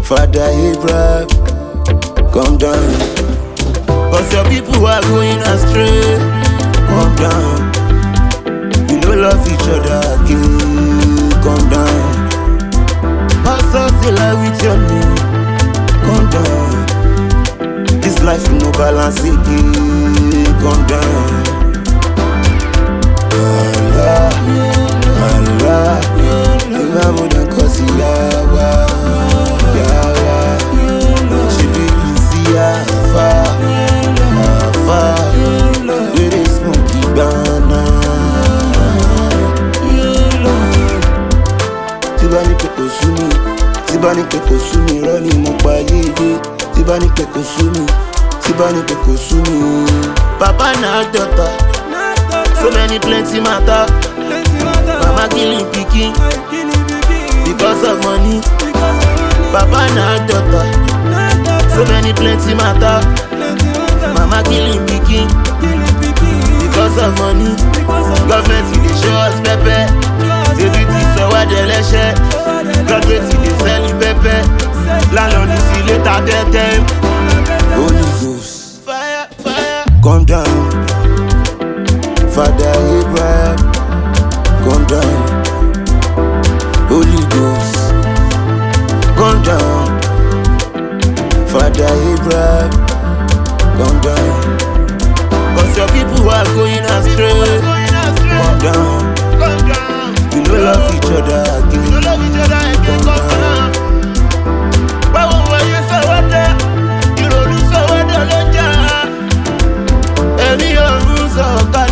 Father Abraham, come down. Cause your people are going astray. Come down. We don't love each other again. Come down. Pastor still lie with your name. Come down. This life no balance again. Come down. Allah, Allah, Imam dan kosi yawa, yawa. She be easy afa, afa. We dey smoke Ghana. Tibani peko sumi, tibani peko sumi, roni mo pa yeye. Tibani peko sumi, tibani peko sumi. Papa na daughter. So many plenty matter. Mama killing pikin because of money. Papa na daughter. So many plenty matter. Mama killing pikin because of money. Government dey show us pepper. Everything so what they let. Graduate dey sell pepper. Landlord is later dead them. Holy Ghost, fire, fire, come down. Father Abraham, come down. Holy Ghost, come down. Father Abraham, come down. Cause your people are going astray. Come down. We don't love each other again. Come down. Báwo you sọ wọ́dà? Ìrònú sọ wọ́dà lọ́jà. Ẹni ọ̀run sọ ọ̀ka.